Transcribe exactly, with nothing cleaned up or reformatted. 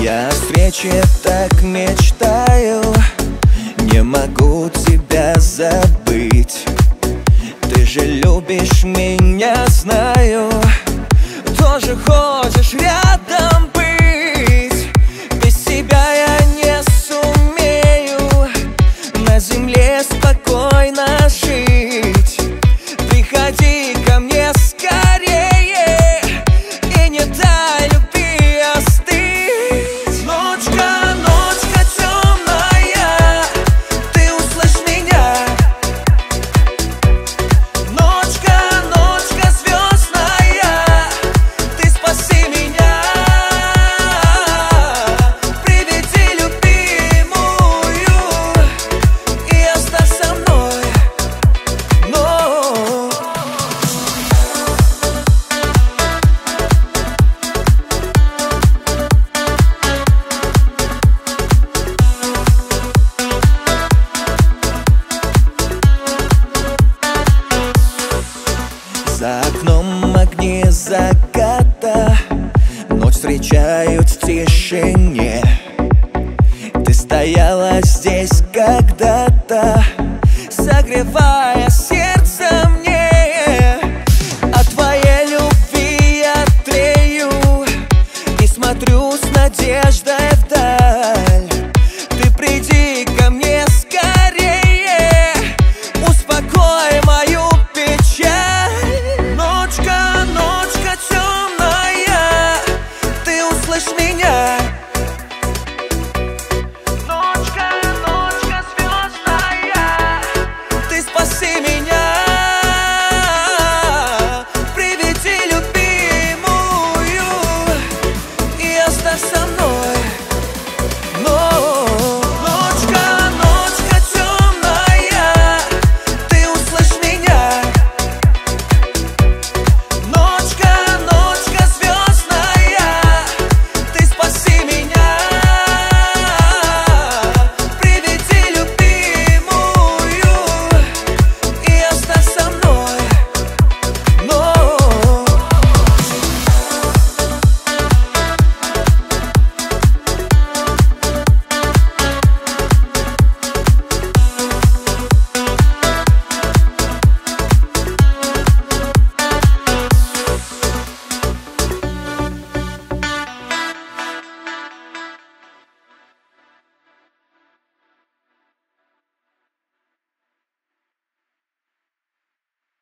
Я о встрече так мечтаю, не могу тебя забыть. Ты же любишь меня, знаю, тоже хочешь рядом быть. Без тебя я не сумею на земле спокойно жить. Приходи ко мне скорее и не дай любви остыть. Ночка, ночка темная, ты услышь меня. Ночка, ночка звездная, ты спаси меня. Приведи любимую и оставь со мной. Но за окном огни заката ночь встречают в тишине. Ты стояла здесь когда-то, согревая сердце мне. От твоей любви я трею и смотрю с надеждой